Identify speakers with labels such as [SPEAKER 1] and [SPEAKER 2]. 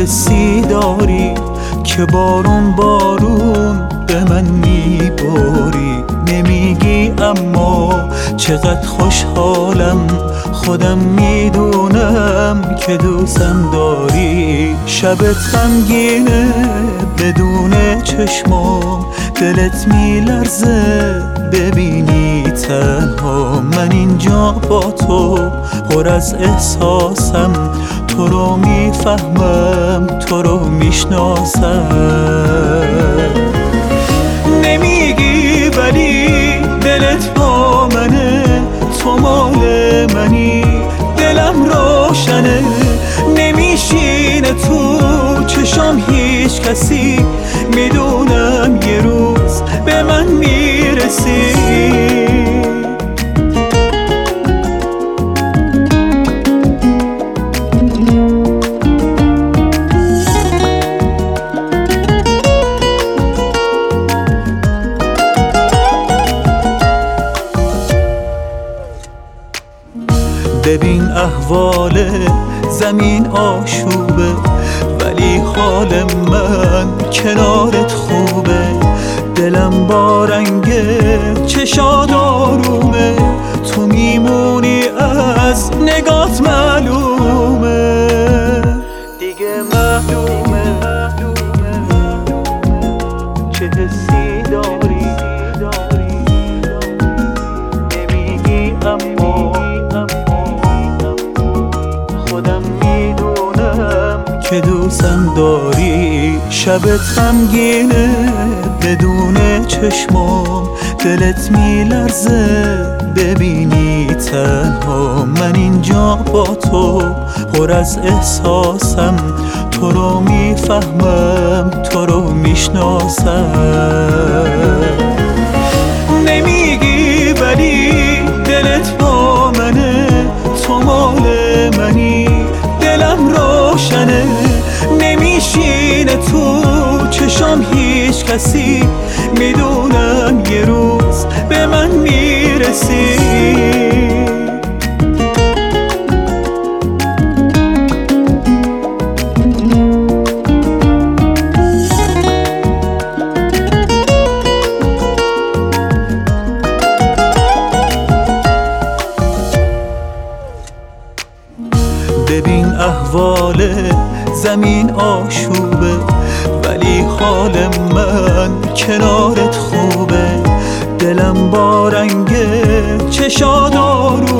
[SPEAKER 1] حسی داری که بارون بارون به من میباری؟ نمیگی اما چقدر خوشحالم، خودم میدونم که دوستم داری. شبت غمگینه بدون چشمام، دلت میلرزه ببینی تنها من اینجا با تو، پر از احساسم، تو رو میفهمم، تو رو میشناسم. نمیگی ولی دلت با منه، تو مال منی، دلم روشنه، نمیشینه تو چشام هیچ کسی، میدونم یه روز به من میرسی. ببین احوال زمین آشوبه، ولی حال من کنارت خوبه. دلم با رنگ چشات آرومه، تو میمونی از نگات معلومه، دیگه معلومه چه حسی داری. نمیگی اما خودم میدونم که دوستم داری. شبت غمگینه بدون چشمام، دلت میلرزه ببینی تنها من اینجا با تو، پر از احساسم، تو رو میفهمم، تو رو میشناسم. نمیگی ولی دلت با منه، تو مال منی، دلم روشنه، نمیشینه تو چشام هیچ کسی، میدونم یه روز به من میرسی. ببین احوال زمین آشوبه، ولی حال من کنارت خوبه. دلم با رنگ چشات آرومه،